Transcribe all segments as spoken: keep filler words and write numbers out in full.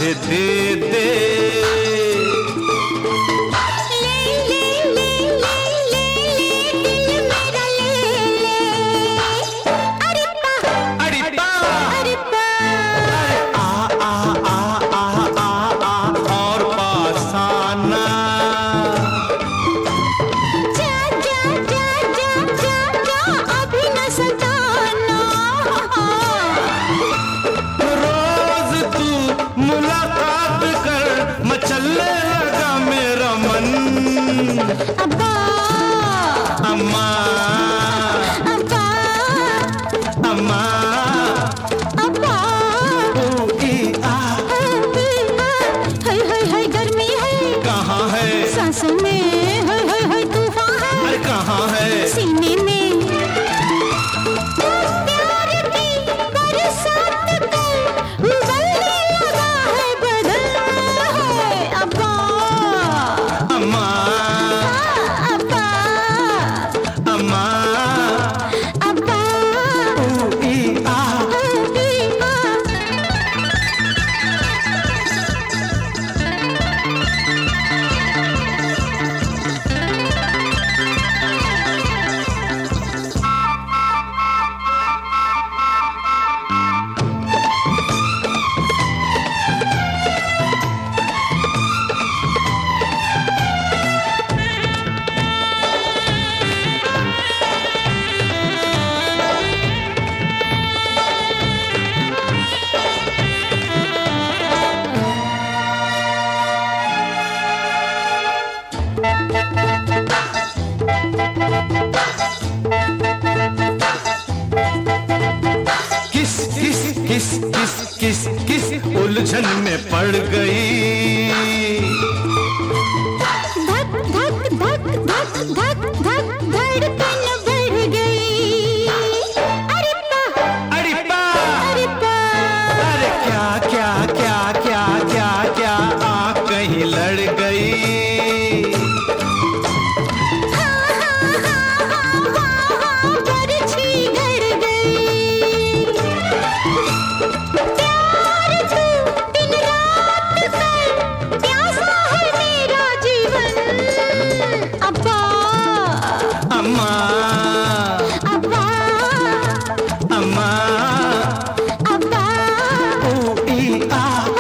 मुझे दे दे। अब्बा अम्मा अब्बा अम्मा अब्बा ओ ई आ हाय हाय हाय गर्मी है कहाँ है सांसों में, हाय हाय हाय तूफान है अरे कहाँ है सीने में। प्यार की बरसात पे उबलने लगा है बदन है। अब्बा अम्मा अब्बा अम्मा अब्बा ओ ई आ किस किस किस किस किस किस उलझन में पड़ गई। धक धक धक धक धक धक धड़कन बढ़ गई। अरे पा अरे बा अरे पा अरे क्या क्या क्या क्या क्या क्या आँख कहीं लड़ गई। हाँ हाँ हाँ हाँ हाँ हाँ बरछी गड़ गई। प्यार तू दिन रात कर प्यासा है मेरा जीवन। अब्बा अम्मा अब्बा अम्मा अब्बा ओ ई आ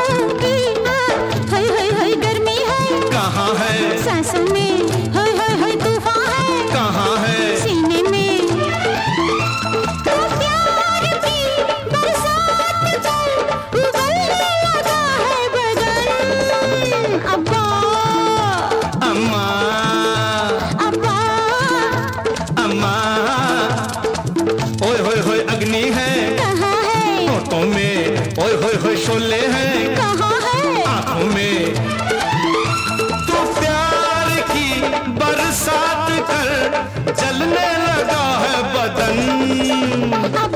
हाय हाय हाय गर्मी है कहाँ है सांसों में, हाय हाय हाय तूफान है कहाँ है सीने में। तो प्यार की बरसात पर उबलने लगा है बदन। अब्बा अम्मा अब्बा अम्मा ओए होए होए अग्नि है कहाँ है होठों में, ओए होए होए शोले हैं कहाँ है आँखों में। तू प्यार की बरसात कर जलने लगा है बदन। अब्बा